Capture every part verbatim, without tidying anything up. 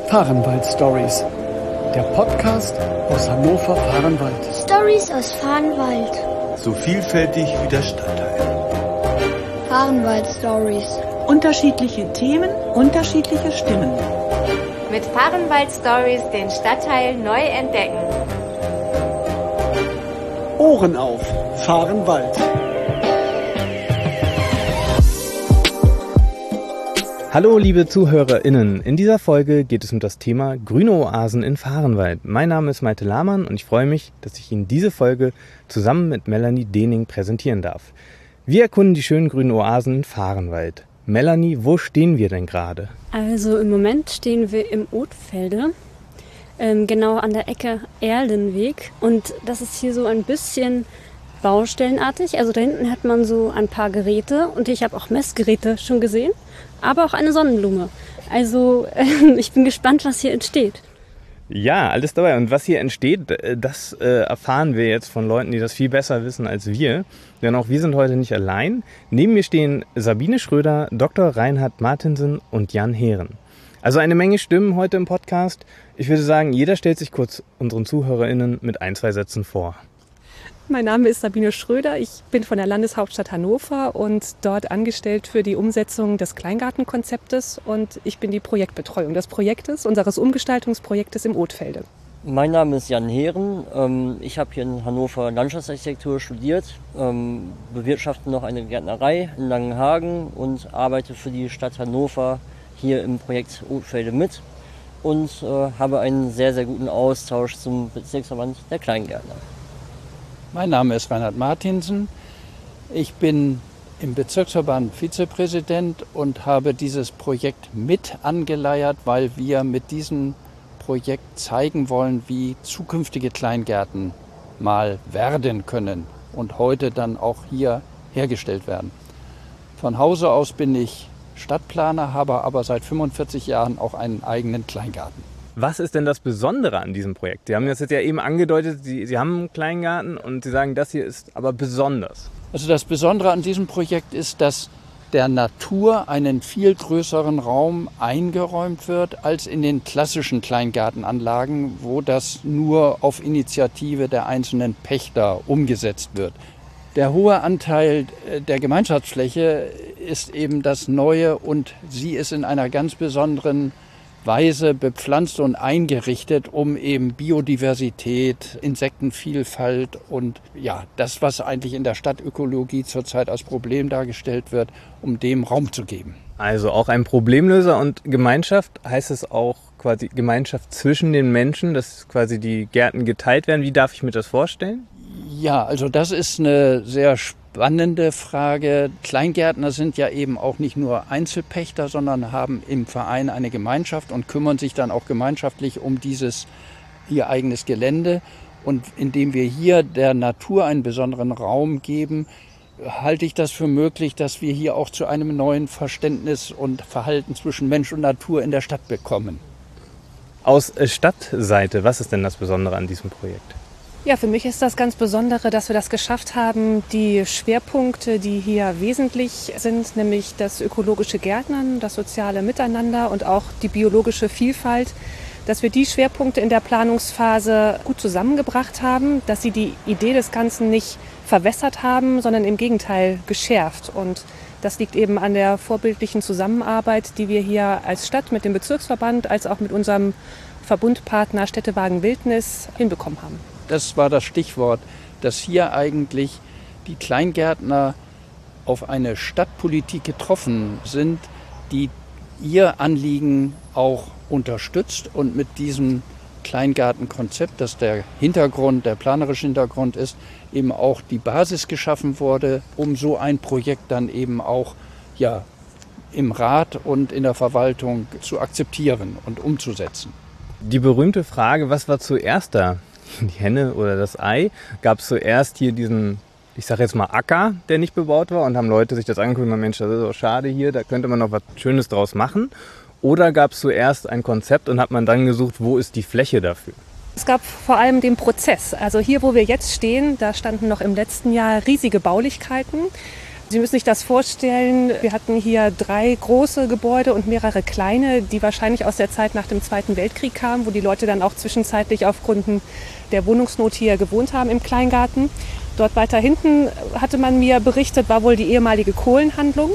Fahrenwald Stories, der Podcast aus Hannover-Fahrenwald. Stories aus Fahrenwald. So vielfältig wie der Stadtteil. Fahrenwald Stories. Unterschiedliche Themen, unterschiedliche Stimmen. Mit Fahrenwald Stories den Stadtteil neu entdecken. Ohren auf, Fahrenwald. Hallo liebe ZuhörerInnen, in dieser Folge geht es um das Thema grüne Oasen in Fahrenwald. Mein Name ist Malte Lahmann und ich freue mich, dass ich Ihnen diese Folge zusammen mit Melanie Dening präsentieren darf. Wir erkunden die schönen grünen Oasen in Fahrenwald. Melanie, wo stehen wir denn gerade? Also im Moment stehen wir im Othfelde, ähm, genau an der Ecke Erlenweg. Und das ist hier so ein bisschen baustellenartig. Also da hinten hat man so ein paar Geräte und ich habe auch Messgeräte schon gesehen, aber auch eine Sonnenblume. Also äh, ich bin gespannt, was hier entsteht. Ja, alles dabei. Und was hier entsteht, das äh, erfahren wir jetzt von Leuten, die das viel besser wissen als wir. Denn auch wir sind heute nicht allein. Neben mir stehen Sabine Schröder, Doktor Reinhard Martinsen und Jan Heeren. Also eine Menge Stimmen heute im Podcast. Ich würde sagen, jeder stellt sich kurz unseren ZuhörerInnen mit ein, zwei Sätzen vor. Mein Name ist Sabine Schröder, ich bin von der Landeshauptstadt Hannover und dort angestellt für die Umsetzung des Kleingartenkonzeptes und ich bin die Projektbetreuung des Projektes, unseres Umgestaltungsprojektes im Othfelde. Mein Name ist Jan Heeren, ich habe hier in Hannover Landschaftsarchitektur studiert, bewirtschafte noch eine Gärtnerei in Langenhagen und arbeite für die Stadt Hannover hier im Projekt Othfelde mit und habe einen sehr, sehr guten Austausch zum Bezirksverband der Kleingärtner. Mein Name ist Reinhard Martinsen. Ich bin im Bezirksverband Vizepräsident und habe dieses Projekt mit angeleiert, weil wir mit diesem Projekt zeigen wollen, wie zukünftige Kleingärten mal werden können und heute dann auch hier hergestellt werden. Von Hause aus bin ich Stadtplaner, habe aber seit fünfundvierzig Jahren auch einen eigenen Kleingarten. Was ist denn das Besondere an diesem Projekt? Sie haben das jetzt ja eben angedeutet, Sie, Sie haben einen Kleingarten und Sie sagen, das hier ist aber besonders. Also das Besondere an diesem Projekt ist, dass der Natur einen viel größeren Raum eingeräumt wird als in den klassischen Kleingartenanlagen, wo das nur auf Initiative der einzelnen Pächter umgesetzt wird. Der hohe Anteil der Gemeinschaftsfläche ist eben das Neue und sie ist in einer ganz besonderen Weise bepflanzt und eingerichtet, um eben Biodiversität, Insektenvielfalt und ja, das, was eigentlich in der Stadtökologie zurzeit als Problem dargestellt wird, um dem Raum zu geben. Also auch ein Problemlöser und Gemeinschaft, heißt es auch quasi Gemeinschaft zwischen den Menschen, dass quasi die Gärten geteilt werden. Wie darf ich mir das vorstellen? Ja, also das ist eine sehr spannende Frage. Kleingärtner sind ja eben auch nicht nur Einzelpächter, sondern haben im Verein eine Gemeinschaft und kümmern sich dann auch gemeinschaftlich um dieses ihr eigenes Gelände. Und indem wir hier der Natur einen besonderen Raum geben, halte ich das für möglich, dass wir hier auch zu einem neuen Verständnis und Verhalten zwischen Mensch und Natur in der Stadt bekommen. Aus Stadtseite, was ist denn das Besondere an diesem Projekt? Ja, für mich ist das ganz Besondere, dass wir das geschafft haben, die Schwerpunkte, die hier wesentlich sind, nämlich das ökologische Gärtnern, das soziale Miteinander und auch die biologische Vielfalt, dass wir die Schwerpunkte in der Planungsphase gut zusammengebracht haben, dass sie die Idee des Ganzen nicht verwässert haben, sondern im Gegenteil geschärft. Und das liegt eben an der vorbildlichen Zusammenarbeit, die wir hier als Stadt mit dem Bezirksverband als auch mit unserem Verbundpartner Städtewagen Wildnis hinbekommen haben. Das war das Stichwort, dass hier eigentlich die Kleingärtner auf eine Stadtpolitik getroffen sind, die ihr Anliegen auch unterstützt und mit diesem Kleingartenkonzept, das der Hintergrund, der planerische Hintergrund ist, eben auch die Basis geschaffen wurde, um so ein Projekt dann eben auch ja, im Rat und in der Verwaltung zu akzeptieren und umzusetzen. Die berühmte Frage, was war zuerst da? Die Henne oder das Ei? Gab es zuerst hier diesen, ich sage jetzt mal Acker, der nicht bebaut war und haben Leute sich das angeguckt und gesagt, Mensch, das ist doch schade hier, da könnte man noch was Schönes draus machen? Oder gab es zuerst ein Konzept und hat man dann gesucht, wo ist die Fläche dafür? Es gab vor allem den Prozess. Also hier, wo wir jetzt stehen, da standen noch im letzten Jahr riesige Baulichkeiten. Sie müssen sich das vorstellen, wir hatten hier drei große Gebäude und mehrere kleine, die wahrscheinlich aus der Zeit nach dem Zweiten Weltkrieg kamen, wo die Leute dann auch zwischenzeitlich aufgrund der Wohnungsnot hier gewohnt haben im Kleingarten. Dort weiter hinten, hatte man mir berichtet, war wohl die ehemalige Kohlenhandlung.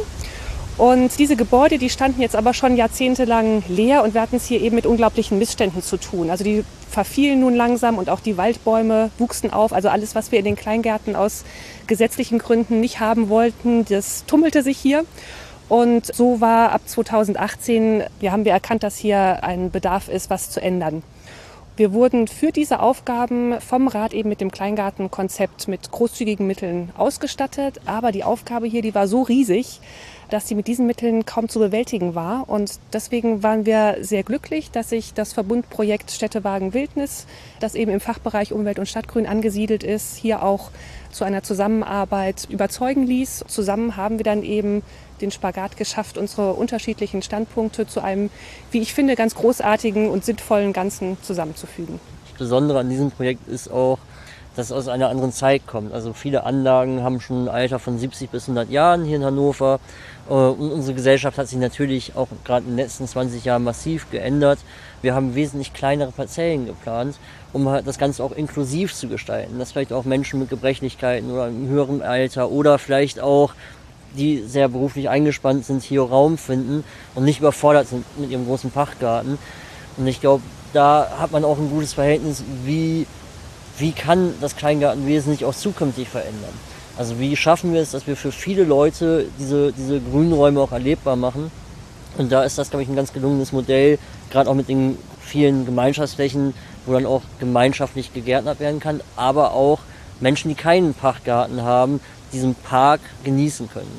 Und diese Gebäude, die standen jetzt aber schon jahrzehntelang leer und wir hatten es hier eben mit unglaublichen Missständen zu tun. Also die verfielen nun langsam und auch die Waldbäume wuchsen auf. Also alles, was wir in den Kleingärten aus gesetzlichen Gründen nicht haben wollten, das tummelte sich hier. Und so war ab zweitausendachtzehn, ja, haben wir erkannt, dass hier ein Bedarf ist, was zu ändern. Wir wurden für diese Aufgaben vom Rat eben mit dem Kleingartenkonzept mit großzügigen Mitteln ausgestattet. Aber die Aufgabe hier, die war so riesig, dass sie mit diesen Mitteln kaum zu bewältigen war. Und deswegen waren wir sehr glücklich, dass sich das Verbundprojekt Städtewagen Wildnis, das eben im Fachbereich Umwelt und Stadtgrün angesiedelt ist, hier auch zu einer Zusammenarbeit überzeugen ließ. Zusammen haben wir dann eben den Spagat geschafft, unsere unterschiedlichen Standpunkte zu einem, wie ich finde, ganz großartigen und sinnvollen Ganzen zusammenzufügen. Das Besondere an diesem Projekt ist auch, dass es aus einer anderen Zeit kommt. Also viele Anlagen haben schon ein Alter von siebzig bis hundert Jahren hier in Hannover. Und unsere Gesellschaft hat sich natürlich auch gerade in den letzten zwanzig Jahren massiv geändert. Wir haben wesentlich kleinere Parzellen geplant, um halt das Ganze auch inklusiv zu gestalten. Dass vielleicht auch Menschen mit Gebrechlichkeiten oder im höheren Alter oder vielleicht auch die sehr beruflich eingespannt sind, hier Raum finden und nicht überfordert sind mit ihrem großen Pachtgarten. Und ich glaube, da hat man auch ein gutes Verhältnis, wie, wie kann das Kleingartenwesen sich auch zukünftig verändern. Also wie schaffen wir es, dass wir für viele Leute diese, diese Grünräume auch erlebbar machen. Und da ist das, glaube ich, ein ganz gelungenes Modell, gerade auch mit den vielen Gemeinschaftsflächen, wo dann auch gemeinschaftlich gegärtnert werden kann, aber auch Menschen, die keinen Pachtgarten haben, diesen Park genießen können.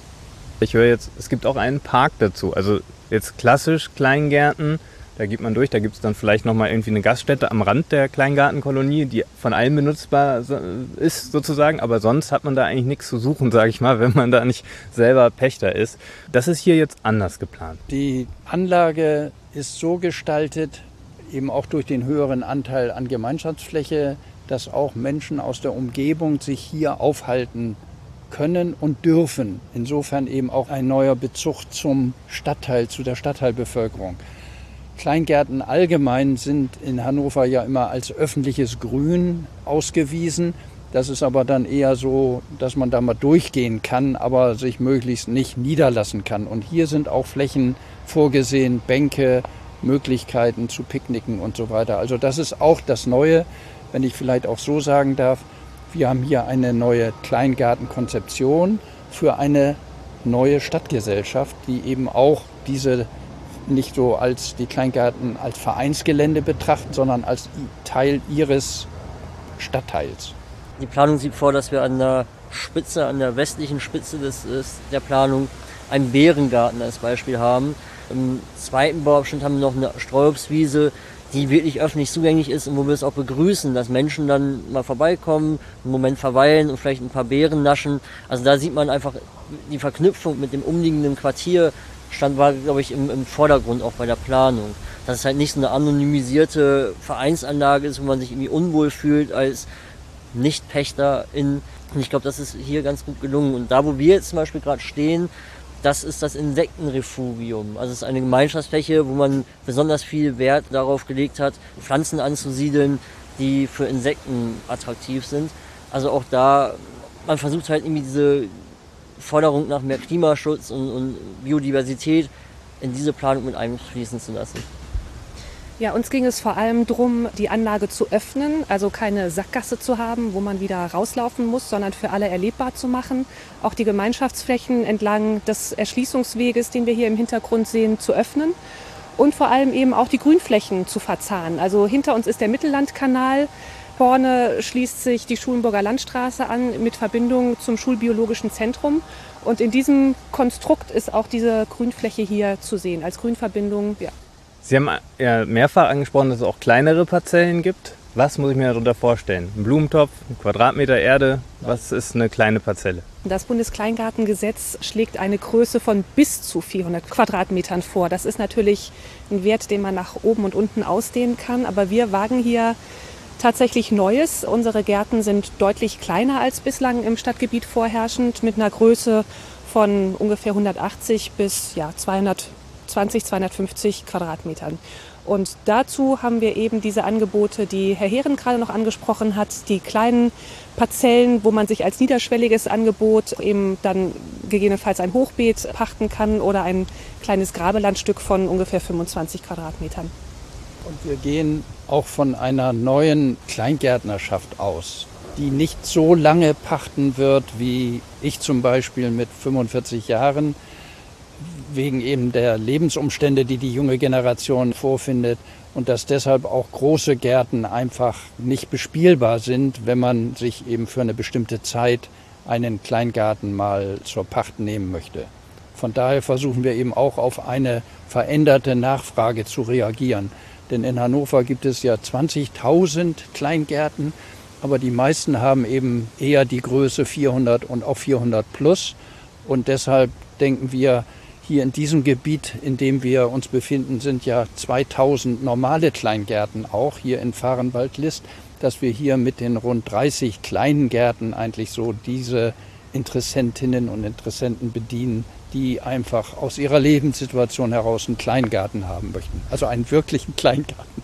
Ich höre jetzt, es gibt auch einen Park dazu. Also jetzt klassisch Kleingärten, da geht man durch, da gibt es dann vielleicht nochmal irgendwie eine Gaststätte am Rand der Kleingartenkolonie, die von allen benutzbar ist sozusagen, aber sonst hat man da eigentlich nichts zu suchen, sage ich mal, wenn man da nicht selber Pächter ist. Das ist hier jetzt anders geplant. Die Anlage ist so gestaltet, eben auch durch den höheren Anteil an Gemeinschaftsfläche, dass auch Menschen aus der Umgebung sich hier aufhalten können und dürfen. Insofern eben auch ein neuer Bezug zum Stadtteil, zu der Stadtteilbevölkerung. Kleingärten allgemein sind in Hannover ja immer als öffentliches Grün ausgewiesen. Das ist aber dann eher so, dass man da mal durchgehen kann, aber sich möglichst nicht niederlassen kann. Und hier sind auch Flächen vorgesehen, Bänke, Möglichkeiten zu picknicken und so weiter. Also das ist auch das Neue, wenn ich vielleicht auch so sagen darf. Wir haben hier eine neue Kleingartenkonzeption für eine neue Stadtgesellschaft, die eben auch diese nicht so als die Kleingärten als Vereinsgelände betrachtet, sondern als Teil ihres Stadtteils. Die Planung sieht vor, dass wir an der Spitze, an der westlichen Spitze des, des, der Planung einen Bärengarten als Beispiel haben. Im zweiten Bauabschnitt haben wir noch eine Streuobstwiese, die wirklich öffentlich zugänglich ist und wo wir es auch begrüßen, dass Menschen dann mal vorbeikommen, einen Moment verweilen und vielleicht ein paar Beeren naschen. Also da sieht man einfach die Verknüpfung mit dem umliegenden Quartier, stand war, glaube ich, im, im Vordergrund auch bei der Planung. Dass es halt nicht so eine anonymisierte Vereinsanlage ist, wo man sich irgendwie unwohl fühlt als Nicht-Pächterin. Und ich glaube, das ist hier ganz gut gelungen. Und da, wo wir jetzt zum Beispiel gerade stehen, das ist das Insektenrefugium. Also es ist eine Gemeinschaftsfläche, wo man besonders viel Wert darauf gelegt hat, Pflanzen anzusiedeln, die für Insekten attraktiv sind. Also auch da, man versucht halt irgendwie diese Forderung nach mehr Klimaschutz und, und Biodiversität in diese Planung mit einfließen zu lassen. Ja, uns ging es vor allem darum, die Anlage zu öffnen, also keine Sackgasse zu haben, wo man wieder rauslaufen muss, sondern für alle erlebbar zu machen. Auch die Gemeinschaftsflächen entlang des Erschließungsweges, den wir hier im Hintergrund sehen, zu öffnen. Und vor allem eben auch die Grünflächen zu verzahnen. Also hinter uns ist der Mittellandkanal. Vorne schließt sich die Schulenburger Landstraße an mit Verbindung zum Schulbiologischen Zentrum. Und in diesem Konstrukt ist auch diese Grünfläche hier zu sehen, als Grünverbindung. Ja. Sie haben ja mehrfach angesprochen, dass es auch kleinere Parzellen gibt. Was muss ich mir darunter vorstellen? Ein Blumentopf, ein Quadratmeter Erde, was ist eine kleine Parzelle? Das Bundeskleingartengesetz schlägt eine Größe von bis zu vierhundert Quadratmetern vor. Das ist natürlich ein Wert, den man nach oben und unten ausdehnen kann. Aber wir wagen hier tatsächlich Neues. Unsere Gärten sind deutlich kleiner als bislang im Stadtgebiet vorherrschend, mit einer Größe von ungefähr hundertachtzig bis ja, zweihundertzwanzig, zweihundertfünfzig Quadratmetern. Und dazu haben wir eben diese Angebote, die Herr Heeren gerade noch angesprochen hat, die kleinen Parzellen, wo man sich als niederschwelliges Angebot eben dann gegebenenfalls ein Hochbeet pachten kann oder ein kleines Grabelandstück von ungefähr fünfundzwanzig Quadratmetern. Und wir gehen auch von einer neuen Kleingärtnerschaft aus, die nicht so lange pachten wird, wie ich zum Beispiel mit fünfundvierzig Jahren, wegen eben der Lebensumstände, die die junge Generation vorfindet und dass deshalb auch große Gärten einfach nicht bespielbar sind, wenn man sich eben für eine bestimmte Zeit einen Kleingarten mal zur Pacht nehmen möchte. Von daher versuchen wir eben auch auf eine veränderte Nachfrage zu reagieren. Denn in Hannover gibt es ja zwanzigtausend Kleingärten, aber die meisten haben eben eher die Größe vierhundert und auch vierhundert plus. Und deshalb denken wir, hier in diesem Gebiet, in dem wir uns befinden, sind ja zweitausend normale Kleingärten auch hier in Vahrenwald-List, dass wir hier mit den rund dreißig kleinen Gärten eigentlich so diese Interessentinnen und Interessenten bedienen, die einfach aus ihrer Lebenssituation heraus einen Kleingarten haben möchten. Also einen wirklichen Kleingarten.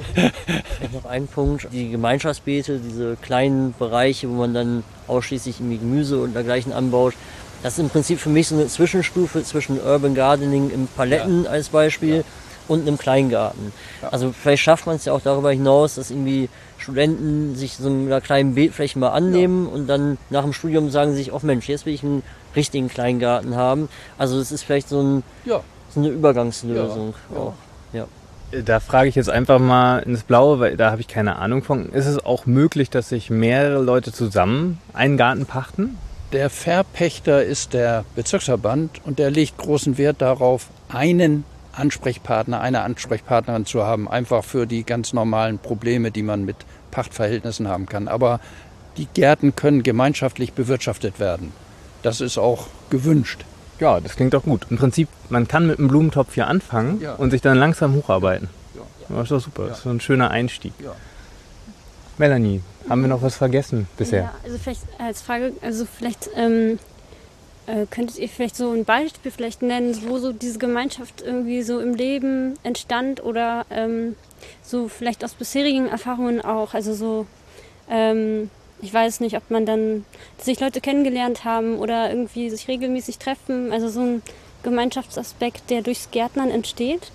Noch ein Punkt, die Gemeinschaftsbeete, diese kleinen Bereiche, wo man dann ausschließlich irgendwie Gemüse und dergleichen anbaut. Das ist im Prinzip für mich so eine Zwischenstufe zwischen Urban Gardening im Paletten ja. als Beispiel ja. und einem Kleingarten. Ja. Also vielleicht schafft man es ja auch darüber hinaus, dass irgendwie Studenten sich so einer kleinen Beetfläche mal annehmen ja. und dann nach dem Studium sagen sich, oh Mensch, jetzt will ich einen richtigen Kleingarten haben. Also es ist vielleicht so, ein, ja. so eine Übergangslösung ja. auch. Ja. Da frage ich jetzt einfach mal ins Blaue, weil da habe ich keine Ahnung von. Ist es auch möglich, dass sich mehrere Leute zusammen einen Garten pachten? Der Verpächter ist der Bezirksverband und der legt großen Wert darauf, einen Ansprechpartner, eine Ansprechpartnerin zu haben, einfach für die ganz normalen Probleme, die man mit Pachtverhältnissen haben kann. Aber die Gärten können gemeinschaftlich bewirtschaftet werden. Das ist auch gewünscht. Ja, das klingt doch gut. Im Prinzip, man kann mit einem Blumentopf hier anfangen ja. und sich dann langsam hocharbeiten. Ja. Das ist doch super, ja. das ist so ein schöner Einstieg. Ja. Melanie, haben wir noch was vergessen bisher? Ja, also vielleicht als Frage, also vielleicht ähm, äh, könntet ihr vielleicht so ein Beispiel vielleicht nennen, wo so diese Gemeinschaft irgendwie so im Leben entstand oder ähm, so vielleicht aus bisherigen Erfahrungen auch, also so, ähm, ich weiß nicht, ob man dann, dass sich Leute kennengelernt haben oder irgendwie sich regelmäßig treffen, also so ein Gemeinschaftsaspekt, der durchs Gärtnern entsteht.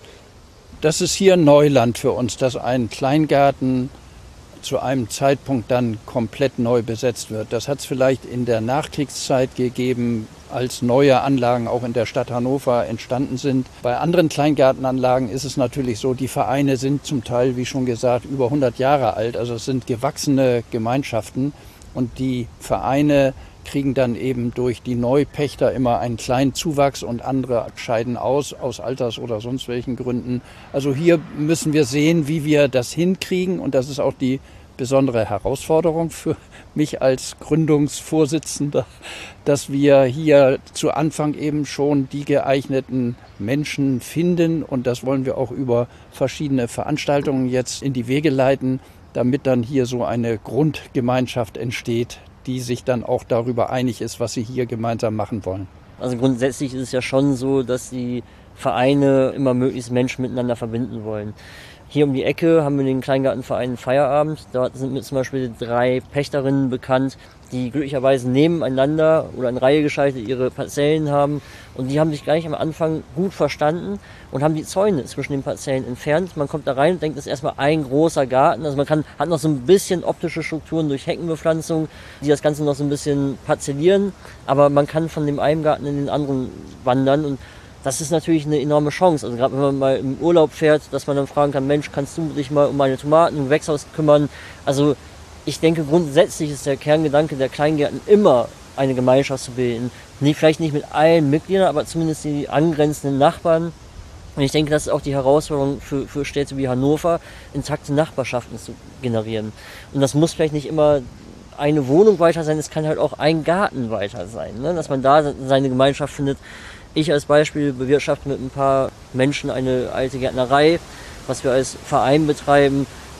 Das ist hier Neuland für uns, dass ein Kleingarten zu einem Zeitpunkt dann komplett neu besetzt wird. Das hat es vielleicht in der Nachkriegszeit gegeben, als neue Anlagen auch in der Stadt Hannover entstanden sind. Bei anderen Kleingartenanlagen ist es natürlich so, die Vereine sind zum Teil, wie schon gesagt, über hundert Jahre alt. Also es sind gewachsene Gemeinschaften und die Vereine kriegen dann eben durch die Neupächter immer einen kleinen Zuwachs und andere scheiden aus, aus Alters- oder sonst welchen Gründen. Also hier müssen wir sehen, wie wir das hinkriegen und das ist auch die besondere Herausforderung für mich als Gründungsvorsitzender, dass wir hier zu Anfang eben schon die geeigneten Menschen finden und das wollen wir auch über verschiedene Veranstaltungen jetzt in die Wege leiten, damit dann hier so eine Grundgemeinschaft entsteht, die sich dann auch darüber einig ist, was sie hier gemeinsam machen wollen. Also grundsätzlich ist es ja schon so, dass die Vereine immer möglichst Menschen miteinander verbinden wollen. Hier um die Ecke haben wir den Kleingartenverein Feierabend. Dort sind mir zum Beispiel drei Pächterinnen bekannt, die glücklicherweise nebeneinander oder in Reihe geschaltet ihre Parzellen haben. Und die haben sich gleich am Anfang gut verstanden und haben die Zäune zwischen den Parzellen entfernt. Man kommt da rein und denkt, das ist erstmal ein großer Garten. Also man kann, hat noch so ein bisschen optische Strukturen durch Heckenbepflanzung, die das Ganze noch so ein bisschen parzellieren. Aber man kann von dem einen Garten in den anderen wandern und das ist natürlich eine enorme Chance. Also gerade wenn man mal im Urlaub fährt, dass man dann fragen kann, Mensch, kannst du dich mal um meine Tomaten im Gewächshaus kümmern? Also ich denke, grundsätzlich ist der Kerngedanke der Kleingärten immer eine Gemeinschaft zu bilden. Nee, vielleicht nicht mit allen Mitgliedern, aber zumindest die angrenzenden Nachbarn. Und ich denke, das ist auch die Herausforderung für, für Städte wie Hannover, intakte Nachbarschaften zu generieren. Und das muss vielleicht nicht immer eine Wohnung weiter sein, es kann halt auch ein Garten weiter sein, ne? Dass man da seine Gemeinschaft findet. Ich als Beispiel bewirtschafte mit ein paar Menschen eine alte Gärtnerei, was wir als Verein betreiben.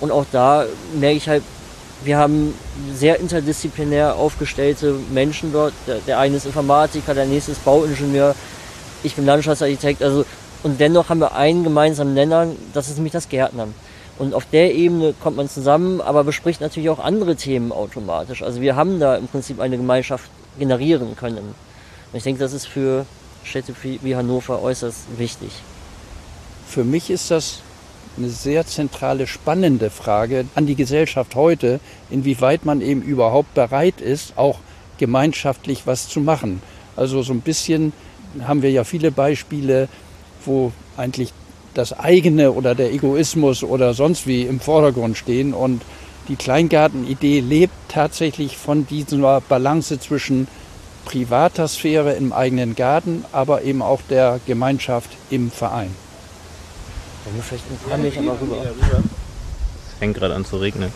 Und auch da merke ich halt, wir haben sehr interdisziplinär aufgestellte Menschen dort. Der, der eine ist Informatiker, der nächste ist Bauingenieur, ich bin Landschaftsarchitekt. Also, und dennoch haben wir einen gemeinsamen Nenner, das ist nämlich das Gärtnern. Und auf der Ebene kommt man zusammen, aber bespricht natürlich auch andere Themen automatisch. Also wir haben da im Prinzip eine Gemeinschaft generieren können. Und ich denke, das ist für Städte wie Hannover äußerst wichtig. Für mich ist das eine sehr zentrale, spannende Frage an die Gesellschaft heute, inwieweit man eben überhaupt bereit ist, auch gemeinschaftlich was zu machen. Also so ein bisschen haben wir ja viele Beispiele, wo eigentlich das eigene oder der Egoismus oder sonst wie im Vordergrund stehen. Und die Kleingartenidee lebt tatsächlich von dieser Balance zwischen privater Sphäre im eigenen Garten, aber eben auch der Gemeinschaft im Verein. Wenn wir vielleicht ein paar Meter mal rüber. Es fängt gerade an zu regnen.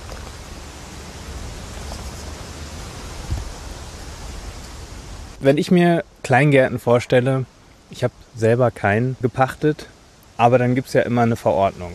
Wenn ich mir Kleingärten vorstelle, ich habe selber keinen gepachtet, aber dann gibt es ja immer eine Verordnung.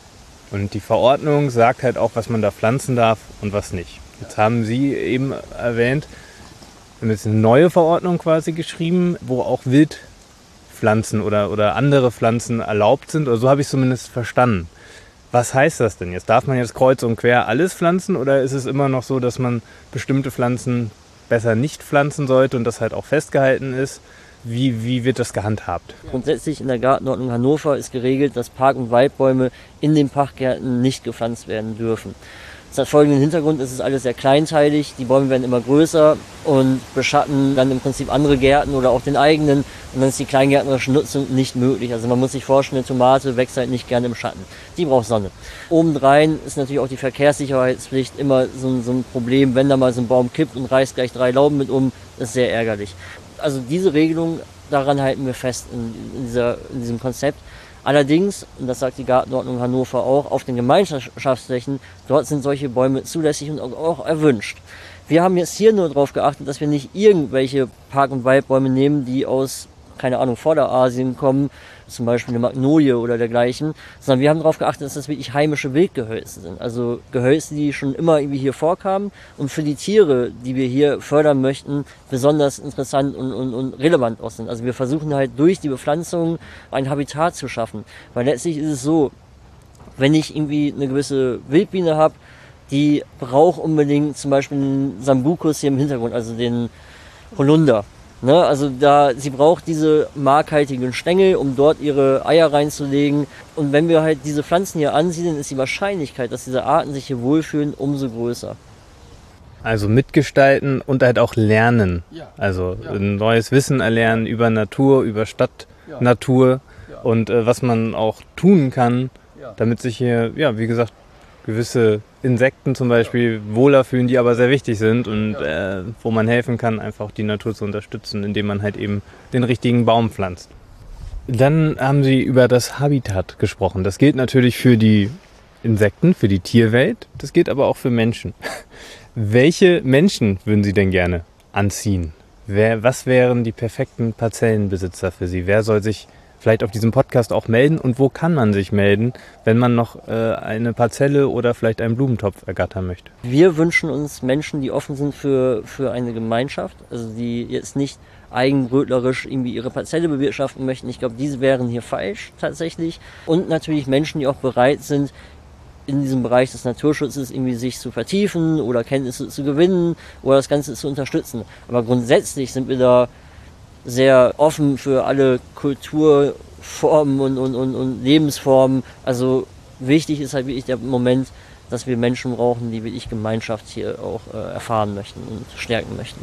Und die Verordnung sagt halt auch, was man da pflanzen darf und was nicht. Jetzt haben Sie eben erwähnt, wir haben jetzt eine neue Verordnung quasi geschrieben, wo auch Wildpflanzen oder, oder andere Pflanzen erlaubt sind. Oder so habe ich es zumindest verstanden. Was heißt das denn jetzt? Darf man jetzt kreuz und quer alles pflanzen oder ist es immer noch so, dass man bestimmte Pflanzen besser nicht pflanzen sollte und das halt auch festgehalten ist? Wie, wie wird das gehandhabt? Grundsätzlich in der Gartenordnung Hannover ist geregelt, dass Park- und Waldbäume in den Pachtgärten nicht gepflanzt werden dürfen. Das hat folgenden Hintergrund, es ist alles sehr kleinteilig, die Bäume werden immer größer und beschatten dann im Prinzip andere Gärten oder auch den eigenen und dann ist die kleingärtnerische Nutzung nicht möglich. Also man muss sich vorstellen, eine Tomate wächst halt nicht gerne im Schatten, die braucht Sonne. Obendrein ist natürlich auch die Verkehrssicherheitspflicht immer so ein, so ein Problem, wenn da mal so ein Baum kippt und reißt gleich drei Lauben mit um, ist sehr ärgerlich. Also diese Regelung, daran halten wir fest in, in, dieser, in diesem Konzept. Allerdings, und das sagt die Gartenordnung Hannover auch, auf den Gemeinschaftsflächen, dort sind solche Bäume zulässig und auch erwünscht. Wir haben jetzt hier nur darauf geachtet, dass wir nicht irgendwelche Park- und Waldbäume nehmen, die aus, keine Ahnung, Vorderasien kommen, zum Beispiel eine Magnolie oder dergleichen, sondern wir haben darauf geachtet, dass das wirklich heimische Wildgehölze sind. Also Gehölze, die schon immer irgendwie hier vorkamen und für die Tiere, die wir hier fördern möchten, besonders interessant und, und, und relevant auch sind. Also wir versuchen halt durch die Bepflanzung ein Habitat zu schaffen. Weil letztlich ist es so, wenn ich irgendwie eine gewisse Wildbiene habe, die braucht unbedingt zum Beispiel einen Sambucus hier im Hintergrund, also den Holunder. Ne, also da, sie braucht diese markhaltigen Stängel, um dort ihre Eier reinzulegen. Und wenn wir halt diese Pflanzen hier ansiedeln, ist die Wahrscheinlichkeit, dass diese Arten sich hier wohlfühlen, umso größer. Also mitgestalten und halt auch lernen. Also ein neues Wissen erlernen über Natur, über Stadtnatur und äh, was man auch tun kann, damit sich hier, ja, wie gesagt, gewisse Insekten zum Beispiel wohler fühlen, die aber sehr wichtig sind und äh, wo man helfen kann, einfach die Natur zu unterstützen, indem man halt eben den richtigen Baum pflanzt. Dann haben Sie über das Habitat gesprochen. Das gilt natürlich für die Insekten, für die Tierwelt, das gilt aber auch für Menschen. Welche Menschen würden Sie denn gerne anziehen? Wer, was wären die perfekten Parzellenbesitzer für Sie? Wer soll sich vielleicht auf diesem Podcast auch melden und wo kann man sich melden, wenn man noch äh, eine Parzelle oder vielleicht einen Blumentopf ergattern möchte? Wir wünschen uns Menschen, die offen sind für, für eine Gemeinschaft, also die jetzt nicht eigenbrötlerisch irgendwie ihre Parzelle bewirtschaften möchten. Ich glaube, diese wären hier falsch tatsächlich. Und natürlich Menschen, die auch bereit sind, in diesem Bereich des Naturschutzes irgendwie sich zu vertiefen oder Kenntnisse zu gewinnen oder das Ganze zu unterstützen. Aber grundsätzlich sind wir da sehr offen für alle Kulturformen und, und, und, und Lebensformen. Also wichtig ist halt wirklich der Moment, dass wir Menschen brauchen, die wirklich Gemeinschaft hier auch äh, erfahren möchten und stärken möchten.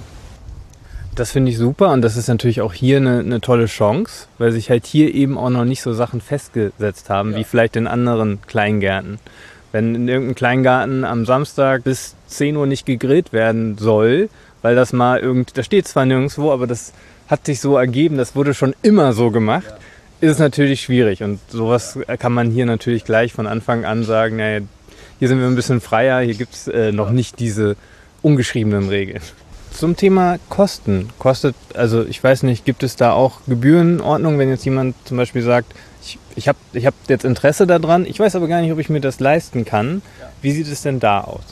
Das finde ich super und das ist natürlich auch hier eine, eine tolle Chance, weil sich halt hier eben auch noch nicht so Sachen festgesetzt haben, ja, wie vielleicht in anderen Kleingärten. Wenn in irgendeinem Kleingarten am Samstag bis zehn Uhr nicht gegrillt werden soll, weil das mal irgend, das steht zwar nirgendwo, aber das hat sich so ergeben, das wurde schon immer so gemacht, ja, ist es natürlich schwierig. Und sowas kann man hier natürlich gleich von Anfang an sagen, naja, hier sind wir ein bisschen freier, hier gibt es äh, noch nicht diese ungeschriebenen Regeln. Zum Thema Kosten. Kostet, also ich weiß nicht, gibt es da auch Gebührenordnung, wenn jetzt jemand zum Beispiel sagt, Ich, ich habe ich hab jetzt Interesse daran, ich weiß aber gar nicht, ob ich mir das leisten kann. Wie sieht es denn da aus?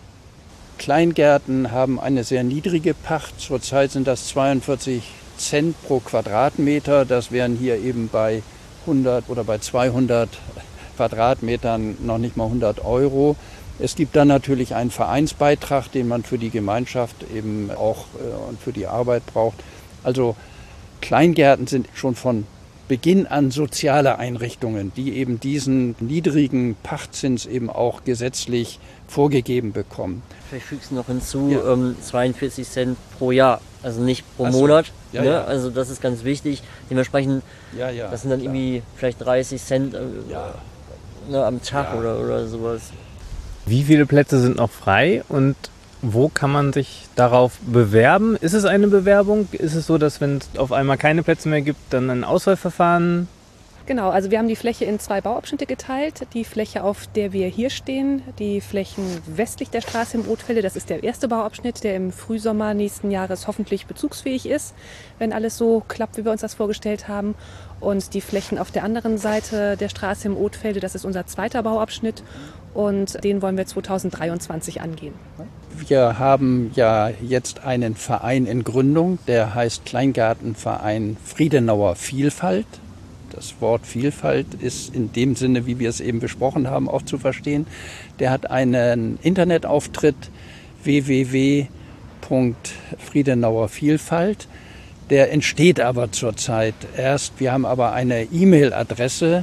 Kleingärten haben eine sehr niedrige Pacht. Zurzeit sind das zweiundvierzig Cent pro Quadratmeter. Das wären hier eben bei hundert oder bei zweihundert Quadratmetern noch nicht mal hundert Euro. Es gibt dann natürlich einen Vereinsbeitrag, den man für die Gemeinschaft eben auch äh, und für die Arbeit braucht. Also Kleingärten sind schon von Beginn an soziale Einrichtungen, die eben diesen niedrigen Pachtzins eben auch gesetzlich vorgegeben bekommen. Vielleicht fügst du noch hinzu, Ja. ähm, zweiundvierzig Cent pro Jahr, also nicht pro Ach so. Monat. Ja, ne? ja. Also das ist ganz wichtig. Dementsprechend, Ja, ja, das sind dann klar. irgendwie vielleicht dreißig Cent äh, Ja. ne, am Tag Ja. oder, oder sowas. Wie viele Plätze sind noch frei und wo kann man sich darauf bewerben? Ist es eine Bewerbung? Ist es so, dass wenn es auf einmal keine Plätze mehr gibt, dann ein Auswahlverfahren? Genau, also wir haben die Fläche in zwei Bauabschnitte geteilt. Die Fläche, auf der wir hier stehen, die Flächen westlich der Straße im Othfelde, das ist der erste Bauabschnitt, der im Frühsommer nächsten Jahres hoffentlich bezugsfähig ist, wenn alles so klappt, wie wir uns das vorgestellt haben. Und die Flächen auf der anderen Seite der Straße im Othfelde, das ist unser zweiter Bauabschnitt und den wollen wir zweitausenddreiundzwanzig angehen. Wir haben ja jetzt einen Verein in Gründung, der heißt Kleingartenverein Friedenauer Vielfalt. Das Wort Vielfalt ist in dem Sinne, wie wir es eben besprochen haben, auch zu verstehen. Der hat einen Internetauftritt w w w punkt friedenauer vielfalt. Der entsteht aber zurzeit erst. Wir haben aber eine E-Mail-Adresse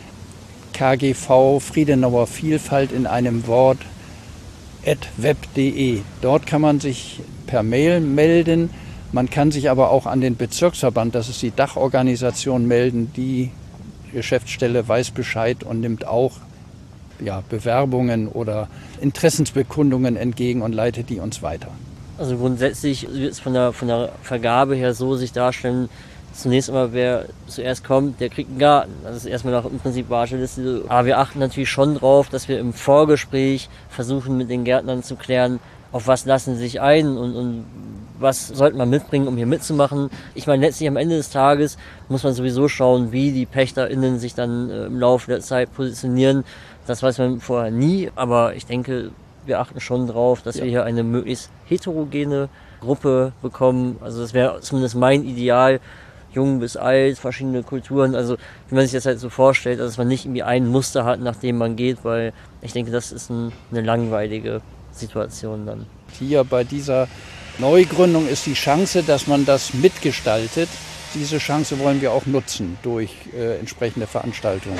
k g v Friedenauer Vielfalt in einem Wort at web punkt de. Dort kann man sich per Mail melden. Man kann sich aber auch an den Bezirksverband, das ist die Dachorganisation, melden. Die Geschäftsstelle weiß Bescheid und nimmt auch ja, Bewerbungen oder Interessensbekundungen entgegen und leitet die uns weiter. Also grundsätzlich wird es von der, von der Vergabe her so sich darstellen, zunächst einmal, wer zuerst kommt, der kriegt einen Garten. Das ist erstmal nach im Prinzip Warteliste. Aber wir achten natürlich schon drauf, dass wir im Vorgespräch versuchen, mit den Gärtnern zu klären, auf was lassen sie sich ein und, und was sollte man mitbringen, um hier mitzumachen. Ich meine, letztlich am Ende des Tages muss man sowieso schauen, wie die PächterInnen sich dann äh, im Laufe der Zeit positionieren. Das weiß man vorher nie, aber ich denke, wir achten schon drauf, dass Ja. wir hier eine möglichst heterogene Gruppe bekommen. Also das wäre zumindest mein Ideal, jung bis alt, verschiedene Kulturen. Also wie man sich das halt so vorstellt, dass man nicht irgendwie ein Muster hat, nach dem man geht, weil ich denke, das ist ein, eine langweilige Situation dann. Hier bei dieser Neugründung ist die Chance, dass man das mitgestaltet. Diese Chance wollen wir auch nutzen durch äh, entsprechende Veranstaltungen.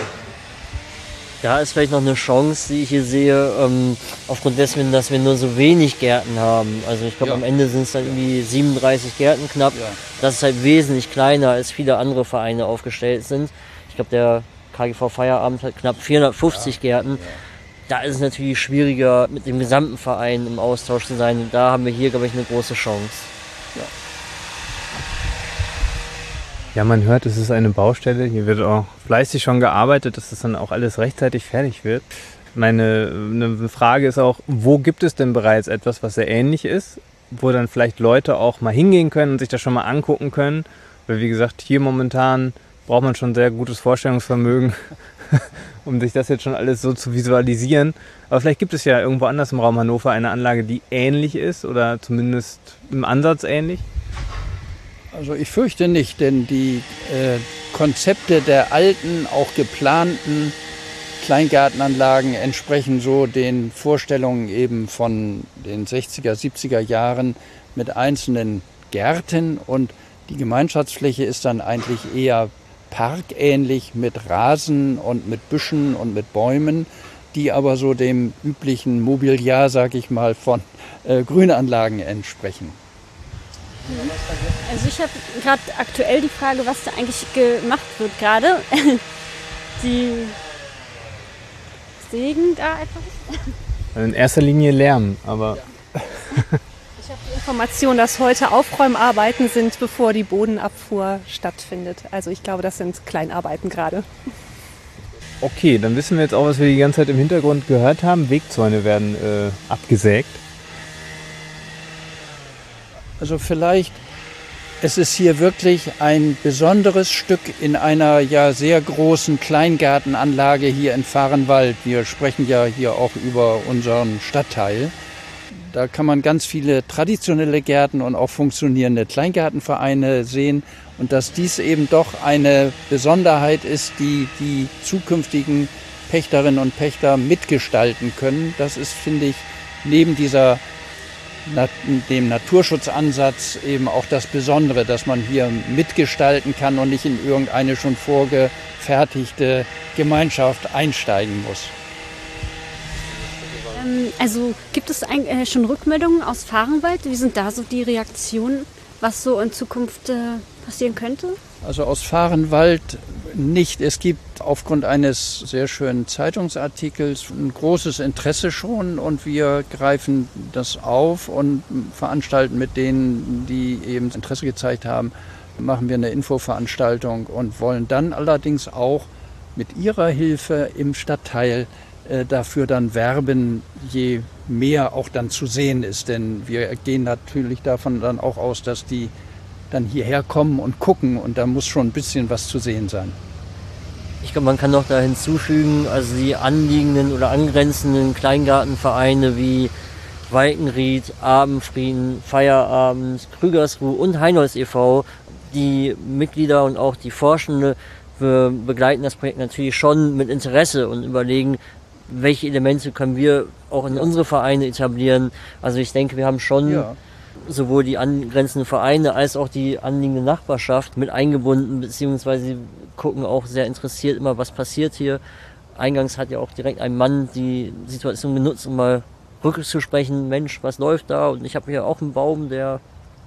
Da ist vielleicht noch eine Chance, die ich hier sehe, ähm, aufgrund dessen, dass wir nur so wenig Gärten haben. Also ich glaube, Ja. am Ende sind es dann irgendwie siebenunddreißig Gärten knapp. Ja. Das ist halt wesentlich kleiner, als viele andere Vereine aufgestellt sind. Ich glaube, der K G V Feierabend hat knapp vierhundertfünfzig Gärten. Da ist es natürlich schwieriger, mit dem gesamten Verein im Austausch zu sein. Und da haben wir hier, glaube ich, eine große Chance. Ja, man hört, es ist eine Baustelle. Hier wird auch fleißig schon gearbeitet, dass das dann auch alles rechtzeitig fertig wird. Meine eine Frage ist auch, wo gibt es denn bereits etwas, was sehr ähnlich ist, wo dann vielleicht Leute auch mal hingehen können und sich das schon mal angucken können? Weil wie gesagt, hier momentan braucht man schon sehr gutes Vorstellungsvermögen, um sich das jetzt schon alles so zu visualisieren. Aber vielleicht gibt es ja irgendwo anders im Raum Hannover eine Anlage, die ähnlich ist oder zumindest im Ansatz ähnlich. Also ich fürchte nicht, denn die äh, Konzepte der alten, auch geplanten Kleingartenanlagen entsprechen so den Vorstellungen eben von den sechziger, siebziger Jahren mit einzelnen Gärten und die Gemeinschaftsfläche ist dann eigentlich eher parkähnlich mit Rasen und mit Büschen und mit Bäumen, die aber so dem üblichen Mobiliar, sag ich mal, von äh, Grünanlagen entsprechen. Also ich habe gerade aktuell die Frage, was da eigentlich gemacht wird gerade. Die sägen da etwas? In erster Linie Lärm, aber Ich habe die Information, dass heute Aufräumarbeiten sind, bevor die Bodenabfuhr stattfindet. Also ich glaube, das sind Kleinarbeiten gerade. okay, dann wissen wir jetzt auch, was wir die ganze Zeit im Hintergrund gehört haben. Wegzäune werden äh, abgesägt. Also vielleicht Es ist hier wirklich ein besonderes Stück in einer ja sehr großen Kleingartenanlage hier in Vahrenwald. Wir sprechen ja hier auch über unseren Stadtteil. Da kann man ganz viele traditionelle Gärten und auch funktionierende Kleingartenvereine sehen. Und dass dies eben doch eine Besonderheit ist, die die zukünftigen Pächterinnen und Pächter mitgestalten können, das ist, finde ich, neben dieser dem Naturschutzansatz eben auch das Besondere, dass man hier mitgestalten kann und nicht in irgendeine schon vorgefertigte Gemeinschaft einsteigen muss. Ähm, also gibt es ein, äh, schon Rückmeldungen aus Vahrenwald? Wie sind da so die Reaktionen, was so in Zukunft äh, passieren könnte? Also aus Vahrenwald nicht. Es gibt aufgrund eines sehr schönen Zeitungsartikels ein großes Interesse schon und wir greifen das auf und veranstalten mit denen, die eben Interesse gezeigt haben, machen wir eine Infoveranstaltung und wollen dann allerdings auch mit ihrer Hilfe im Stadtteil äh, dafür dann werben, je mehr auch dann zu sehen ist. Denn wir gehen natürlich davon dann auch aus, dass die dann hierher kommen und gucken und da muss schon ein bisschen was zu sehen sein. Ich glaube, man kann noch da hinzufügen, also die anliegenden oder angrenzenden Kleingartenvereine wie Walkenried, Abendfrieden, Feierabend, Krügersruh und Heinholz e V, die Mitglieder und auch die Forschende wir begleiten das Projekt natürlich schon mit Interesse und überlegen, welche Elemente können wir auch in unsere Vereine etablieren. Also ich denke, wir haben schon ja. sowohl die angrenzenden Vereine als auch die anliegende Nachbarschaft mit eingebunden, beziehungsweise gucken auch sehr interessiert immer, was passiert hier. Eingangs hat ja auch direkt ein Mann die Situation genutzt, um mal rückzusprechen, Mensch, was läuft da? Und ich habe hier auch einen Baum, der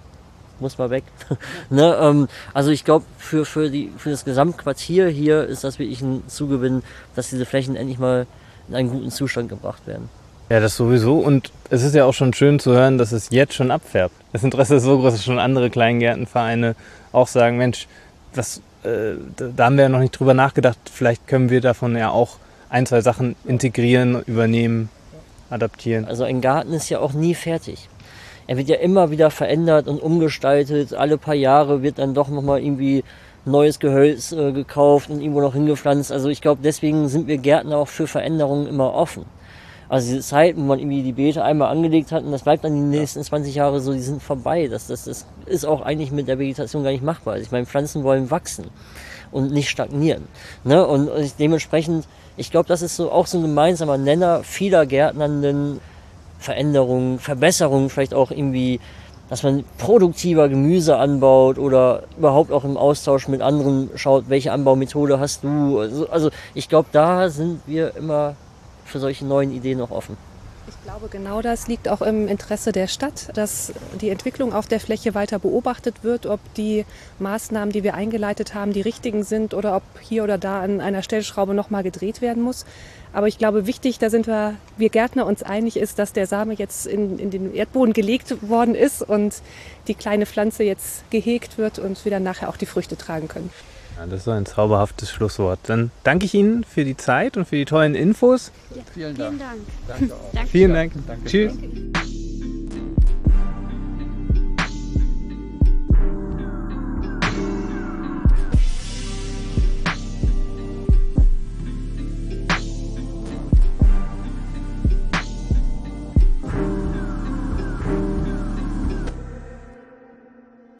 muss mal weg. ne, ähm, also ich glaube, für, für, die, für das Gesamtquartier hier ist das wirklich ein Zugewinn, dass diese Flächen endlich mal in einen guten Zustand gebracht werden. Ja, das sowieso. Und es ist ja auch schon schön zu hören, dass es jetzt schon abfärbt. Das Interesse ist so groß, dass schon andere Kleingärtenvereine auch sagen, Mensch, das, äh, da haben wir ja noch nicht drüber nachgedacht, vielleicht können wir davon ja auch ein, zwei Sachen integrieren, übernehmen, adaptieren. Also ein Garten ist ja auch nie fertig. Er wird ja immer wieder verändert und umgestaltet. Alle paar Jahre wird dann doch nochmal irgendwie neues Gehölz äh, gekauft und irgendwo noch hingepflanzt. Also ich glaube, deswegen sind wir Gärtner auch für Veränderungen immer offen. Also diese Zeit, wo man irgendwie die Beete einmal angelegt hat und das bleibt dann die nächsten zwanzig Jahre so, die sind vorbei. Das, das, das ist auch eigentlich mit der Vegetation gar nicht machbar. Also ich meine, Pflanzen wollen wachsen und nicht stagnieren. Ne? Und, und dementsprechend, ich glaube, das ist so auch so ein gemeinsamer Nenner vieler Gärtnernden, Veränderungen, Verbesserungen, vielleicht auch irgendwie, dass man produktiver Gemüse anbaut oder überhaupt auch im Austausch mit anderen schaut, welche Anbaumethode hast du. Also, also ich glaube, da sind wir immer für solche neuen Ideen noch offen. Ich glaube, genau das liegt auch im Interesse der Stadt, dass die Entwicklung auf der Fläche weiter beobachtet wird, ob die Maßnahmen, die wir eingeleitet haben, die richtigen sind oder ob hier oder da an einer Stellschraube nochmal gedreht werden muss. Aber ich glaube, wichtig, da sind wir, wir Gärtner uns einig, ist, dass der Same jetzt in, in den Erdboden gelegt worden ist und die kleine Pflanze jetzt gehegt wird und wir dann nachher auch die Früchte tragen können. Ja, das ist so ein zauberhaftes Schlusswort. Dann danke ich Ihnen für die Zeit und für die tollen Infos. Ja, vielen Dank. Vielen Dank. Danke auch. Vielen Dank. Danke. Tschüss.